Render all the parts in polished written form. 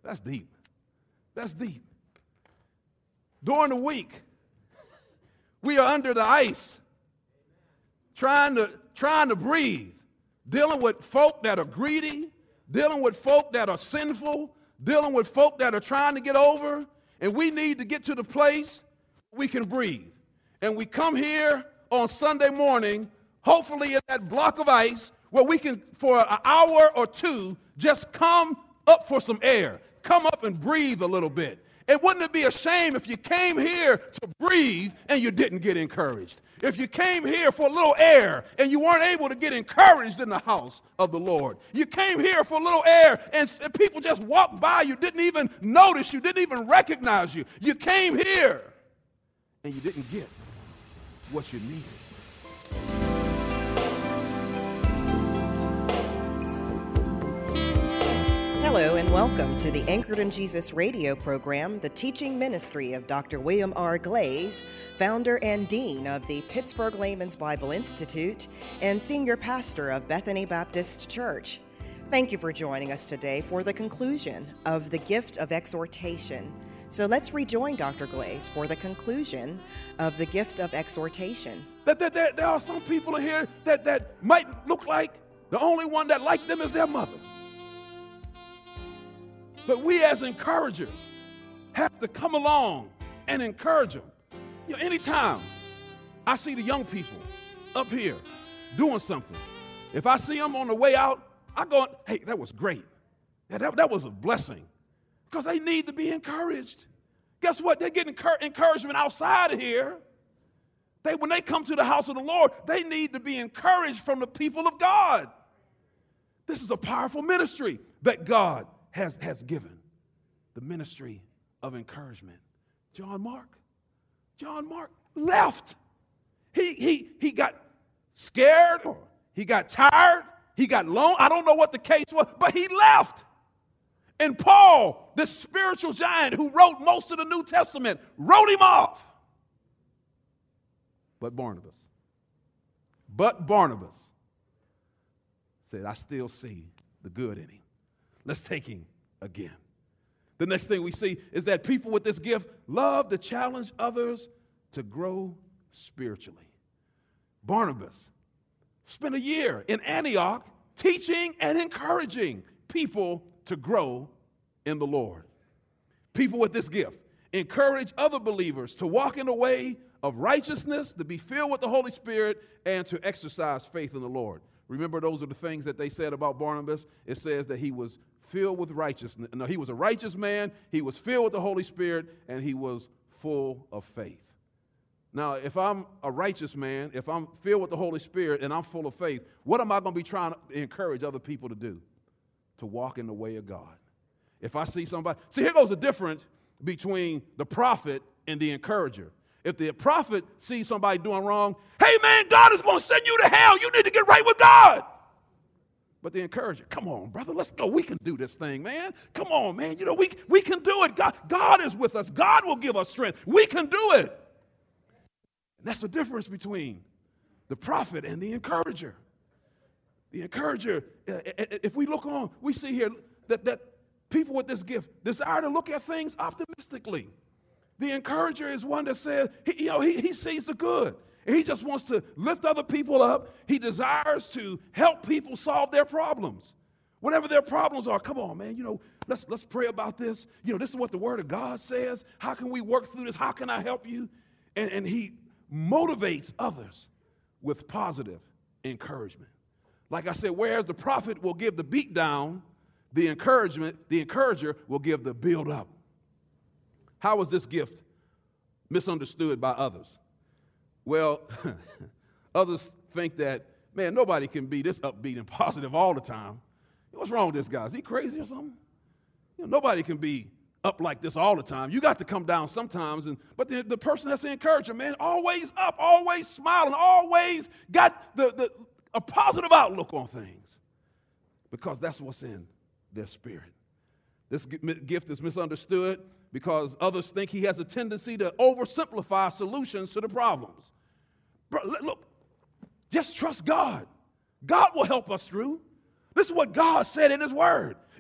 That's deep. That's deep. During the week, we are under the ice, trying to breathe, dealing with folk that are greedy, dealing with folk that are sinful, dealing with folk that are trying to get over, and we need to get to the place we can breathe. And we come here on Sunday morning, hopefully in that block of ice, where we can, for an hour or two, just come up for some air, come up and breathe a little bit. And wouldn't it be a shame if you came here to breathe and you didn't get encouraged? If you came here for a little air and you weren't able to get encouraged in the house of the Lord. You came here for a little air and people just walked by you, didn't even notice you, didn't even recognize you. You came here and you didn't get what you needed. Hello and welcome to the Anchored in Jesus radio program, the teaching ministry of Dr. William R. Glaze, founder and dean of the Pittsburgh Layman's Bible Institute and senior pastor of Bethany Baptist Church. Thank you for joining us today for the conclusion of the gift of exhortation. So let's rejoin Dr. Glaze for the conclusion of the gift of exhortation. There are some people in here that might look like the only one that like them is their mother. But we as encouragers have to come along and encourage them. You know, anytime I see the young people up here doing something, if I see them on the way out, I go, hey, that was great. Yeah, that was a blessing. Because they need to be encouraged. Guess what? They're getting encouragement outside of here. When they come to the house of the Lord, they need to be encouraged from the people of God. This is a powerful ministry that God has given, the ministry of encouragement. John Mark left. He got scared, or he got tired, he got lonely. I don't know what the case was, but he left. And Paul, the spiritual giant who wrote most of the New Testament, wrote him off. But Barnabas said, I still see the good in him. Let's take him again. The next thing we see is that people with this gift love to challenge others to grow spiritually. Barnabas spent a year in Antioch teaching and encouraging people to grow in the Lord. People with this gift encourage other believers to walk in the way of righteousness, to be filled with the Holy Spirit, and to exercise faith in the Lord. Remember, those are the things that they said about Barnabas. It says that he was filled with righteousness. No, he was a righteous man, he was filled with the Holy Spirit, and he was full of faith. Now, if I'm a righteous man, if I'm filled with the Holy Spirit and I'm full of faith, what am I going to be trying to encourage other people to do? To walk in the way of God. If I see somebody, see, here goes the difference between the prophet and the encourager. If the prophet sees somebody doing wrong, hey man, God is going to send you to hell. You need to get right with God. But the encourager, come on, brother, let's go. We can do this thing, man. Come on, man. You know, we can do it. God is with us. God will give us strength. We can do it. And that's the difference between the prophet and the encourager. The encourager, if we look on, we see here that people with this gift desire to look at things optimistically. The encourager is one that says, he sees the good. And he just wants to lift other people up. He desires to help people solve their problems. Whatever their problems are, come on, man, let's pray about this. This is what the Word of God says. How can we work through this? How can I help you? And he motivates others with positive encouragement. Like I said, whereas the prophet will give the beat down, the encourager will give the build up. How was this gift misunderstood by others? Well, others think that, man, nobody can be this upbeat and positive all the time. What's wrong with this guy? Is he crazy or something? Nobody can be up like this all the time. You got to come down sometimes. But the person that's the encourager, man, always up, always smiling, always got a positive outlook on things. Because that's what's in their spirit. This gift is misunderstood because others think he has a tendency to oversimplify solutions to the problems. Bro, look, just trust God. God will help us through. This is what God said in his word.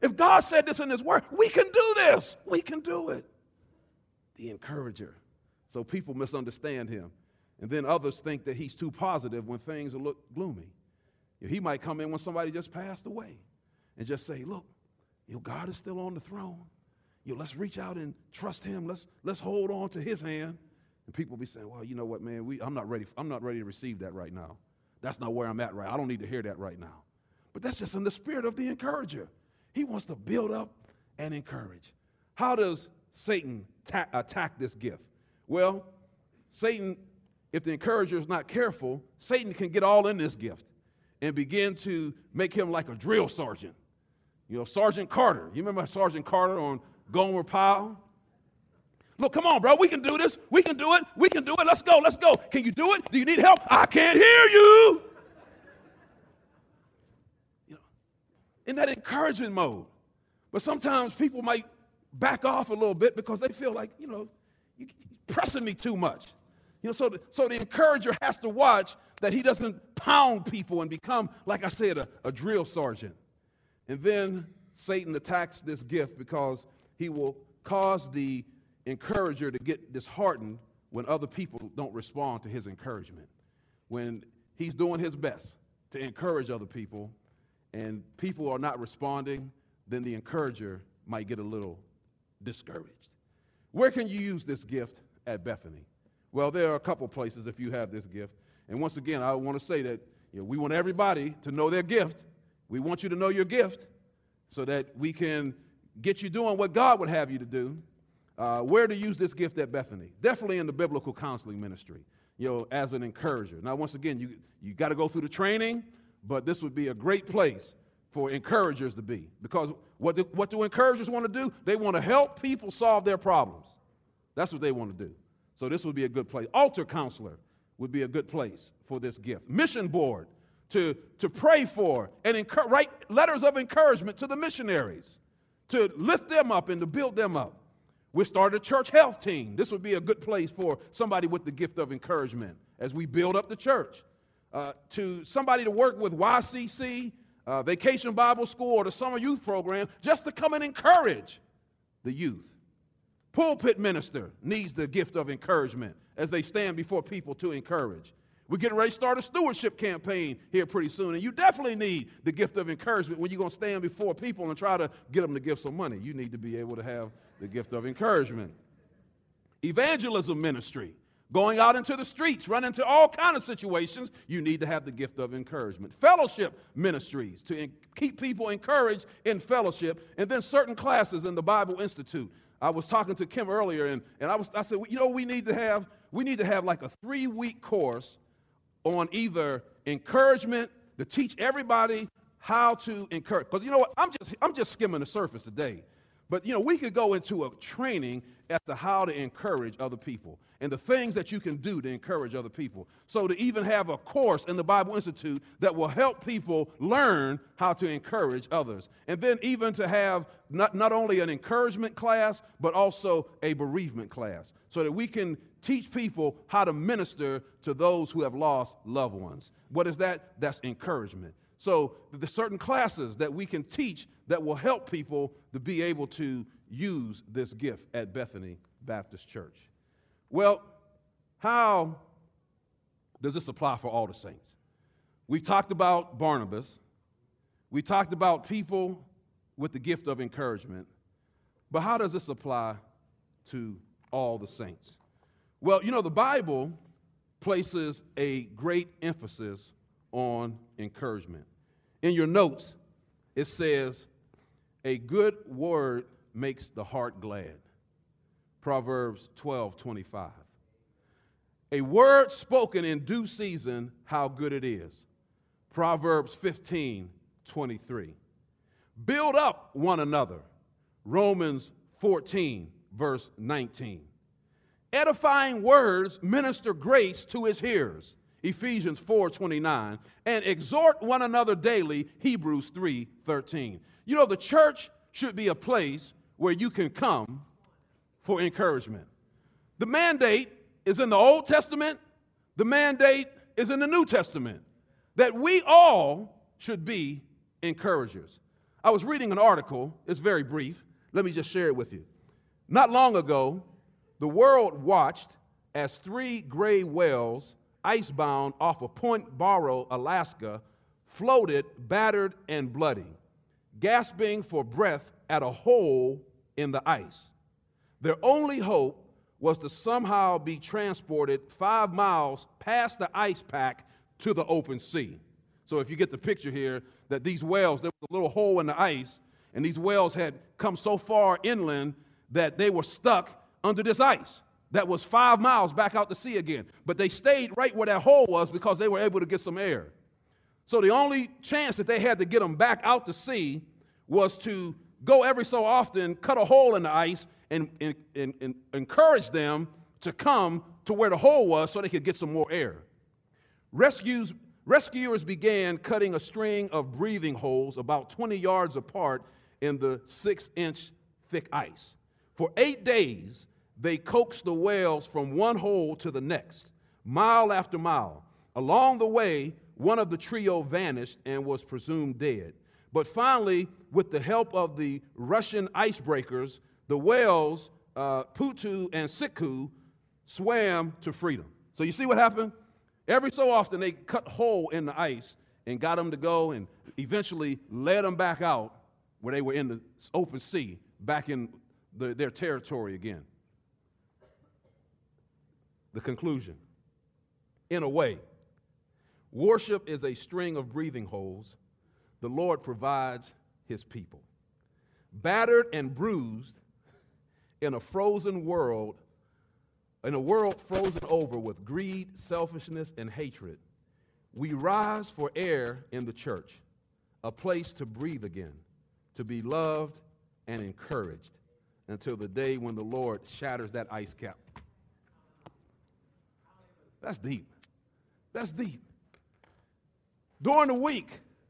If God said this in his word, we can do this. We can do it. The encourager. So people misunderstand him. And then others think that he's too positive when things look gloomy. He might come in when somebody just passed away and just say, look, God is still on the throne. Let's reach out and trust him. Let's hold on to his hand. And people be saying, well, you know what, man, I'm not ready to receive that right now. That's not where I'm at right now. I don't need to hear that right now. But that's just in the spirit of the encourager. He wants to build up and encourage. How does Satan attack this gift? Well, Satan, if the encourager is not careful, Satan can get all in this gift and begin to make him like a drill sergeant. Sergeant Carter. You remember Sergeant Carter on Gomer Pyle? Look, come on, bro. We can do this. We can do it. We can do it. Let's go. Let's go. Can you do it? Do you need help? I can't hear you. In that encouragement mode. But sometimes people might back off a little bit because they feel like, you're pressing me too much. So the encourager has to watch that he doesn't pound people and become, like I said, a drill sergeant. And then Satan attacks this gift because he will cause the encourager to get disheartened when other people don't respond to his encouragement. When he's doing his best to encourage other people and people are not responding, then the encourager might get a little discouraged. Where can you use this gift at Bethany? Well, there are a couple places if you have this gift. And once again, I want to say that we want everybody to know their gift. We want you to know your gift so that we can get you doing what God would have you to do. Where to use this gift at Bethany? Definitely in the biblical counseling ministry, as an encourager. Now, once again, you got to go through the training, but this would be a great place for encouragers to be. Because what do encouragers want to do? They want to help people solve their problems. That's what they want to do. So this would be a good place. Altar counselor would be a good place for this gift. Mission board to pray for and write letters of encouragement to the missionaries, to lift them up and to build them up. We started a church health team. This would be a good place for somebody with the gift of encouragement as we build up the church. To somebody to work with YCC, Vacation Bible School, or the summer youth program, just to come and encourage the youth. Pulpit minister needs the gift of encouragement as they stand before people to encourage. We're getting ready to start a stewardship campaign here pretty soon, and you definitely need the gift of encouragement when you're going to stand before people and try to get them to give some money. You need to be able to have the gift of encouragement. Evangelism ministry, going out into the streets, run into all kinds of situations, you need to have the gift of encouragement. Fellowship ministries, to keep people encouraged in fellowship, and then certain classes in the Bible Institute. I was talking to Kim earlier, and I said, we need to have like a 3-week course on either encouragement to teach everybody how to encourage. Because you know what, I'm just skimming the surface today. But we could go into a training as to how to encourage other people and the things that you can do to encourage other people. So to even have a course in the Bible Institute that will help people learn how to encourage others. And then even to have not only an encouragement class, but also a bereavement class, so that we can teach people how to minister to those who have lost loved ones. What is that? That's encouragement. So there's certain classes that we can teach that will help people to be able to use this gift at Bethany Baptist Church. Well, how does this apply for all the saints? We've talked about Barnabas. We talked about people with the gift of encouragement. But how does this apply to all the saints? Well, the Bible places a great emphasis on encouragement. In your notes, it says, a good word makes the heart glad. Proverbs 12:25. A word spoken in due season, how good it is. Proverbs 15:23. Build up one another. Romans 14, verse 19. Edifying words minister grace to his hearers. Ephesians 4:29, and exhort one another daily, Hebrews 3:13. The church should be a place where you can come for encouragement. The mandate is in the Old Testament. The mandate is in the New Testament, that we all should be encouragers. I was reading an article. It's very brief. Let me just share it with you. Not long ago, the world watched as 3 gray whales, icebound off of Point Barrow, Alaska, floated battered and bloody, gasping for breath at a hole in the ice. Their only hope was to somehow be transported 5 miles past the ice pack to the open sea. So if you get the picture here, that these whales, there was a little hole in the ice, and these whales had come so far inland that they were stuck under this ice that was 5 miles back out to sea again. But they stayed right where that hole was because they were able to get some air. So the only chance that they had to get them back out to sea was to go every so often, cut a hole in the ice, and encourage them to come to where the hole was so they could get some more air. Rescuers began cutting a string of breathing holes about 20 yards apart in the 6-inch thick ice. For 8 days, they coaxed the whales from one hole to the next, mile after mile. Along the way, one of the trio vanished and was presumed dead. But finally, with the help of the Russian icebreakers, the whales, Putu and Siku, swam to freedom. So you see what happened? Every so often, they cut a hole in the ice and got them to go and eventually led them back out where they were in the open sea, back in their territory again. The conclusion. In a way, worship is a string of breathing holes the Lord provides his people. Battered and bruised in a frozen world, in a world frozen over with greed, selfishness, and hatred, we rise for air in the church, a place to breathe again, to be loved and encouraged until the day when the Lord shatters that ice cap. That's deep. That's deep. During the week,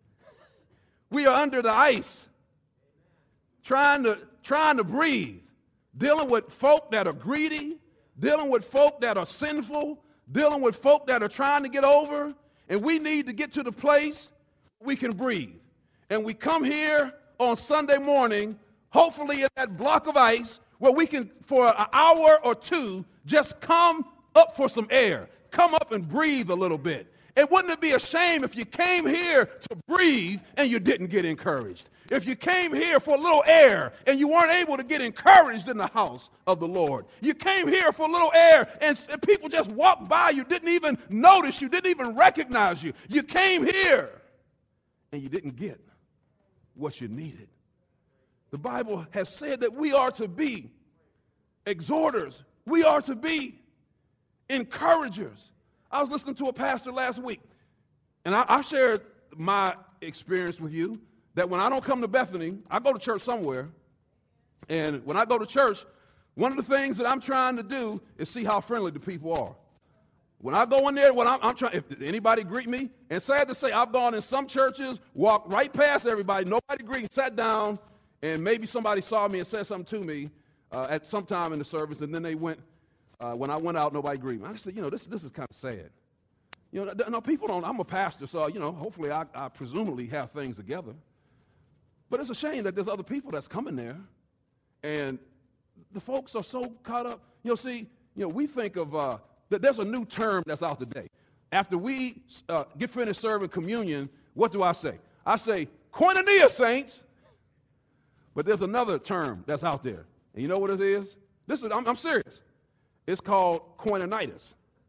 we are under the ice, trying to breathe, dealing with folk that are greedy, dealing with folk that are sinful, dealing with folk that are trying to get over, and we need to get to the place we can breathe. And we come here on Sunday morning, hopefully in that block of ice, where we can, for an hour or two, just come up for some air, come up and breathe a little bit. And wouldn't it be a shame if you came here to breathe and you didn't get encouraged? If you came here for a little air and you weren't able to get encouraged in the house of the Lord. You came here for a little air and people just walked by you, didn't even notice you, didn't even recognize you. You came here and you didn't get what you needed. The Bible has said that we are to be exhorters. We are to be encouragers. I was listening to a pastor last week, and I shared my experience with you that when I don't come to Bethany, I go to church somewhere, and when I go to church, one of the things that I'm trying to do is see how friendly the people are. When I go in there, when I'm trying, if anybody greet me, and sad to say, I've gone in some churches, walked right past everybody, nobody greeted, sat down, and maybe somebody saw me and said something to me at some time in the service, and then they went. When I went out, nobody greeted me. I said, this is kind of sad. No, people don't. I'm a pastor, so, hopefully I presumably have things together. But it's a shame that there's other people that's coming there, and the folks are so caught up. We think of, that there's a new term that's out today. After we get finished serving communion, what do I say? I say, koinonia, saints. But there's another term that's out there. And you know what it is? I'm serious. It's called koinonitis.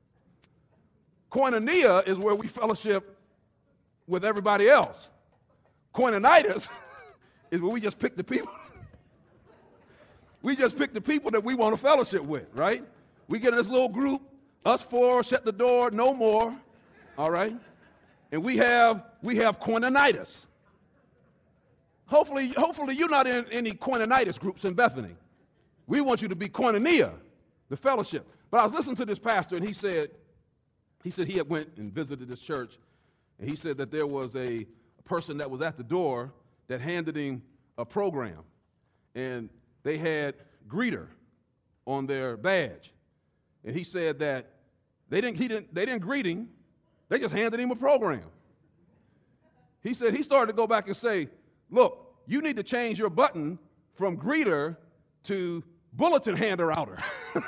Koinonia is where we fellowship with everybody else. Koinonitis is where we just pick the people. We just pick the people that we want to fellowship with, right? We get in this little group, us four, shut the door, no more, all right? And we have koinonitis. Hopefully you're not in any koinonitis groups in Bethany. We want you to be koinonia, the fellowship. But I was listening to this pastor, and he said he had went and visited this church, and he said that there was a person that was at the door that handed him a program, and they had greeter on their badge. And he said that they didn't greet him, they just handed him a program. He said he started to go back and say, look, you need to change your button from greeter to bulletin hander outer.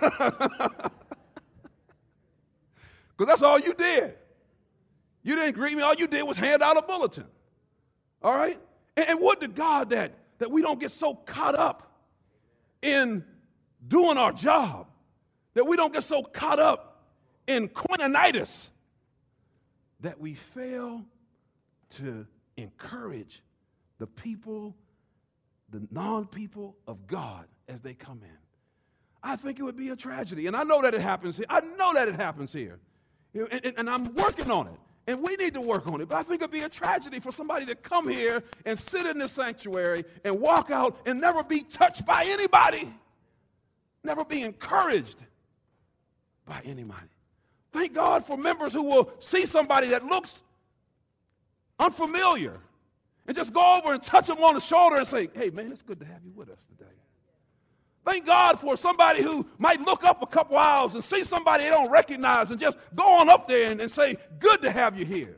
Because that's all you did. You didn't greet me. All you did was hand out a bulletin. All right? And would to God that we don't get so caught up in doing our job, that we don't get so caught up in quininitis, that we fail to encourage the people, the non-people of God as they come in. I think it would be a tragedy. And I know that it happens here. I know that it happens here. And I'm working on it. And we need to work on it. But I think it would be a tragedy for somebody to come here and sit in this sanctuary and walk out and never be touched by anybody. Never be encouraged by anybody. Thank God for members who will see somebody that looks unfamiliar and just go over and touch them on the shoulder and say, hey, man, it's good to have you with us today. Thank God for somebody who might look up a couple hours and see somebody they don't recognize and just go on up there and say, good to have you here.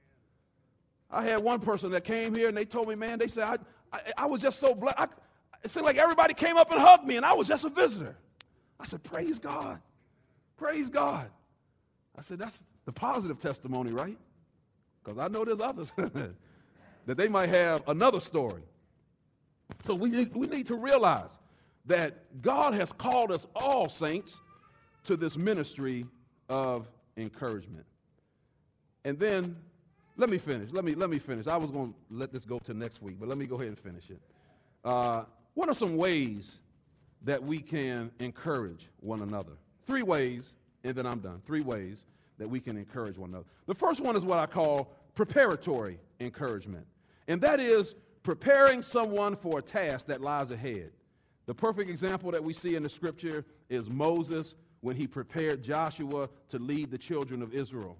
I had one person that came here and they told me, man, they said, I was just so blessed. It seemed like everybody came up and hugged me and I was just a visitor. I said, praise God. Praise God. I said, that's the positive testimony, right? Because I know there's others that they might have another story. So we need to realize that God has called us all, saints, to this ministry of encouragement. And then, let me finish. Let me finish. I was going to let this go to next week, but let me go ahead and finish it. What are some ways that we can encourage one another? 3 ways, and then I'm done. 3 ways that we can encourage one another. The first one is what I call preparatory encouragement, and that is preparing someone for a task that lies ahead. The perfect example that we see in the scripture is Moses when he prepared Joshua to lead the children of Israel.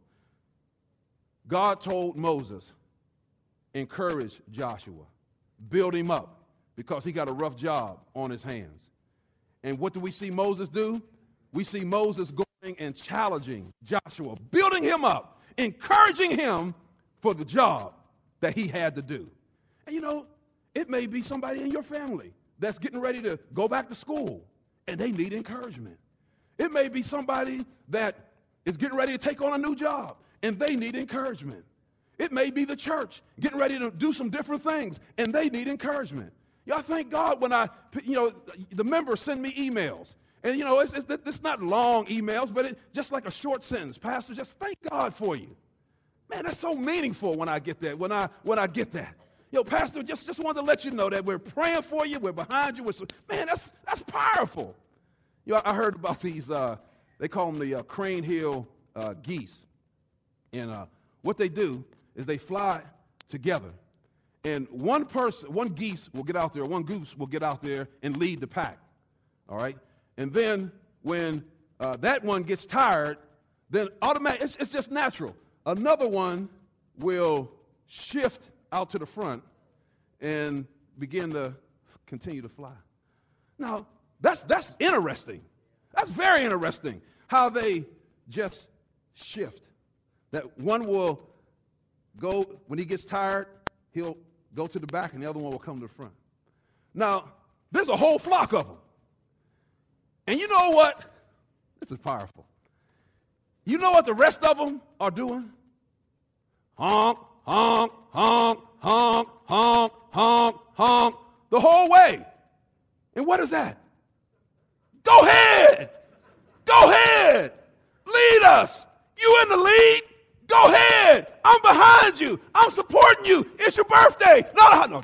God told Moses, encourage Joshua, build him up, because he got a rough job on his hands. And what do we see Moses do? We see Moses going and challenging Joshua, building him up, encouraging him for the job that he had to do. And you know, it may be somebody in your family that's getting ready to go back to school, and they need encouragement. It may be somebody that is getting ready to take on a new job, and they need encouragement. It may be the church getting ready to do some different things, and they need encouragement. I thank God when the members send me emails, and it's not long emails, but it's just like a short sentence. Pastor, just thank God for you. Man, that's so meaningful when I get that. When I get that. Pastor, just wanted to let you know that we're praying for you, we're behind you. Man, that's powerful. I heard about these, they call them the Crane Hill geese. And what they do is they fly together. And one geese will get out there, one goose will get out there and lead the pack. All right? And then when that one gets tired, then automatically, it's just natural. Another one will shift out to the front and begin to continue to fly. Now, that's interesting. That's very interesting how they just shift. That one will go, when he gets tired, he'll go to the back and the other one will come to the front. Now, there's a whole flock of them. And you know what? This is powerful. You know what the rest of them are doing? Honk, honk, honk, honk, honk, honk, honk, the whole way. And what is that? Go ahead. Go ahead. Lead us. You in the lead? Go ahead. I'm behind you. I'm supporting you. It's your birthday. No.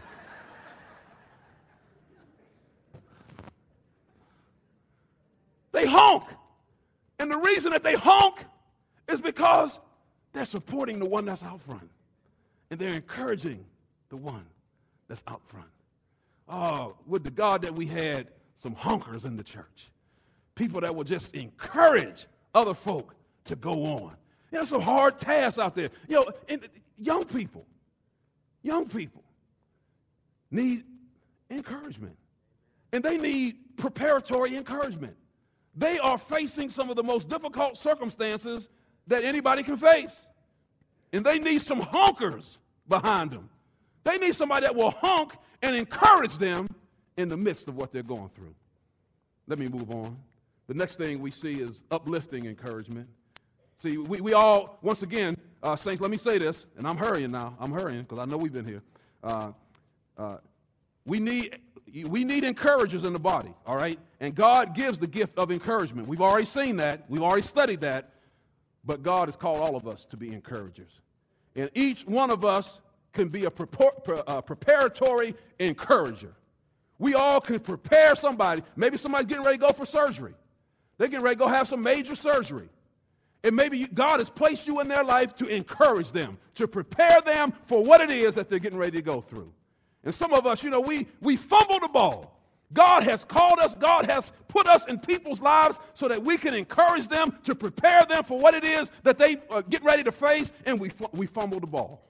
They honk. And the reason that they honk is because they're supporting the one that's out front. And they're encouraging the one that's out front. Oh, would to God that we had some honkers in the church. People that will just encourage other folk to go on. Some hard tasks out there. And young people need encouragement. And they need preparatory encouragement. They are facing some of the most difficult circumstances that anybody can face. And they need some honkers behind them They need somebody that will honk and encourage them in the midst of what they're going through. Let me move on. The next thing we see is uplifting encouragement. See, we all, once again, saints, let me say this, and I'm hurrying now. I'm hurrying because I know we've been here. We need encouragers in the body, all right? And God gives the gift of encouragement. We've already seen that. We've already studied that. But God has called all of us to be encouragers. And each one of us can be a preparatory encourager. We all can prepare somebody. Maybe somebody's getting ready to go for surgery. They're getting ready to go have some major surgery. And maybe God has placed you in their life to encourage them, to prepare them for what it is that they're getting ready to go through. And some of us, we fumble the ball. God has called us. God has put us in people's lives so that we can encourage them, to prepare them for what it is that they get ready to face, and we fumble the ball.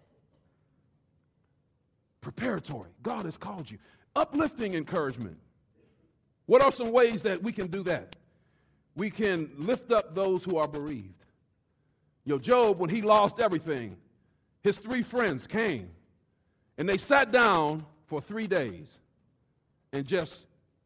Preparatory. God has called you. Uplifting encouragement. What are some ways that we can do that? We can lift up those who are bereaved. Job, when he lost everything, his 3 friends came, and they sat down for 3 days and just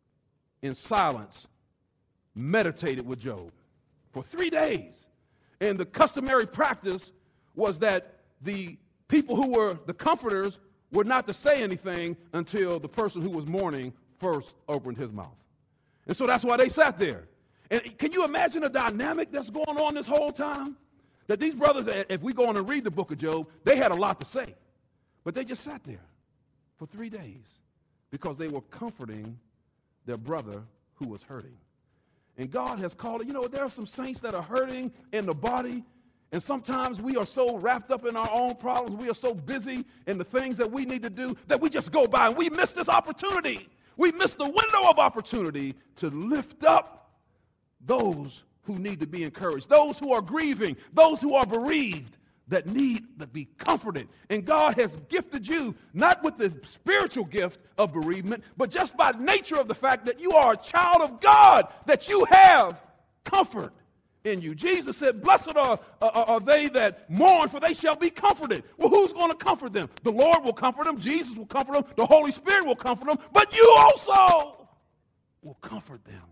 in silence meditated with Job for 3 days. And the customary practice was that the people who were the comforters were not to say anything until the person who was mourning first opened his mouth. And so that's why they sat there. And can you imagine the dynamic that's going on this whole time? That these brothers, if we go on and read the book of Job, they had a lot to say. But they just sat there for 3 days because they were comforting their brother who was hurting. And God has called it. There are some saints that are hurting in the body. And sometimes we are so wrapped up in our own problems. We are so busy in the things that we need to do that we just go by and we miss this opportunity. We miss the window of opportunity to lift up those who need to be encouraged, those who are grieving, those who are bereaved, that need to be comforted. And God has gifted you, not with the spiritual gift of bereavement, but just by nature of the fact that you are a child of God, that you have comfort in you. Jesus said, blessed are they that mourn, for they shall be comforted. Well, who's going to comfort them? The Lord will comfort them. Jesus will comfort them. The Holy Spirit will comfort them. But you also will comfort them.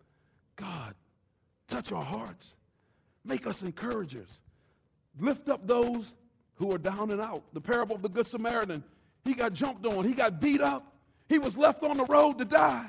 God, touch our hearts. Make us encouragers. Lift up those who are down and out. The parable of the Good Samaritan. He got jumped on. He got beat up. He was left on the road to die.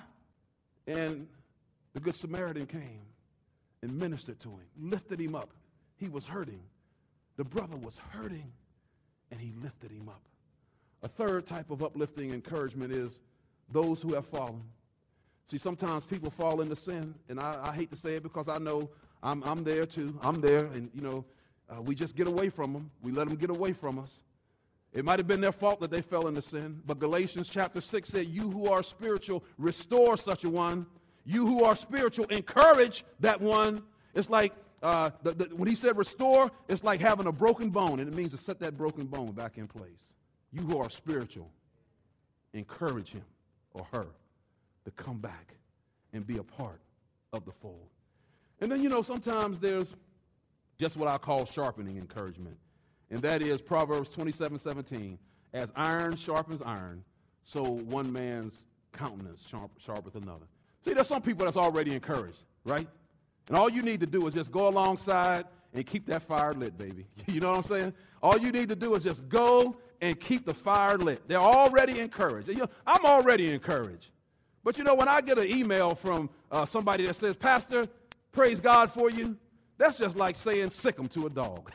And the Good Samaritan came and ministered to him, lifted him up. He was hurting. The brother was hurting, and he lifted him up. A third type of uplifting encouragement is those who have fallen. See, sometimes people fall into sin, and I hate to say it because I know I'm there too. I'm there, and we just get away from them. We let them get away from us. It might have been their fault that they fell into sin, but Galatians chapter 6 said, you who are spiritual, restore such a one. You who are spiritual, encourage that one. It's like, when he said restore, it's like having a broken bone, and it means to set that broken bone back in place. You who are spiritual, encourage him or her to come back and be a part of the fold. And then, sometimes there's just what I call sharpening encouragement. And that is Proverbs 27:17. As iron sharpens iron, so one man's countenance sharpeth another. See, there's some people that's already encouraged, right? And all you need to do is just go alongside and keep that fire lit, baby. You know what I'm saying? All you need to do is just go and keep the fire lit. They're already encouraged. I'm already encouraged. But when I get an email from somebody that says, Pastor, praise God for you, that's just like saying sick 'em to a dog.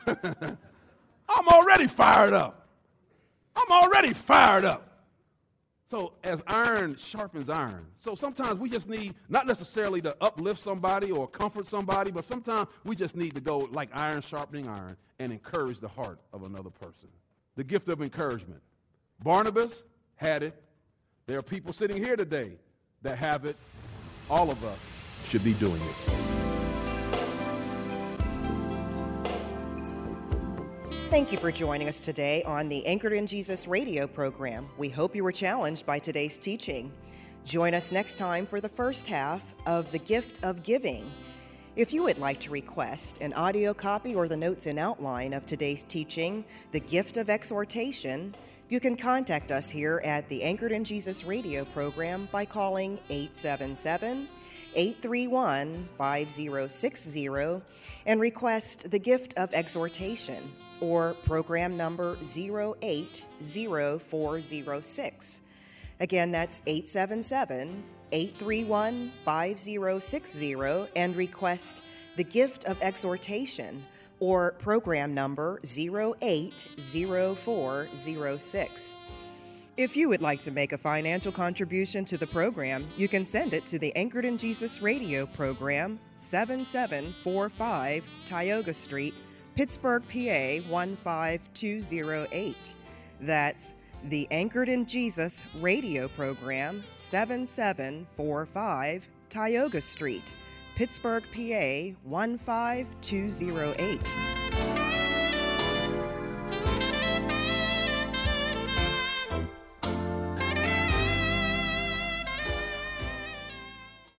I'm already fired up. I'm already fired up. So as iron sharpens iron. So sometimes we just need not necessarily to uplift somebody or comfort somebody, but sometimes we just need to go like iron sharpening iron and encourage the heart of another person. The gift of encouragement. Barnabas had it. There are people sitting here today that have it. All of us should be doing it. Thank you for joining us today on the Anchored in Jesus radio program. We hope you were challenged by today's teaching. Join us next time for the first half of The Gift of Giving. If you would like to request an audio copy or the notes and outline of today's teaching, The Gift of Exhortation, You can contact us here at the Anchored in Jesus radio program by calling 877-831-5060 and request the gift of exhortation, or program number 080406. Again, that's 877-831-5060 and request the gift of exhortation, or program number 080406. If you would like to make a financial contribution to the program, you can send it to the Anchored in Jesus radio program, 7745 Tioga Street, Pittsburgh, PA 15208. That's the Anchored in Jesus radio program, 7745 Tioga Street, Pittsburgh, PA 15208.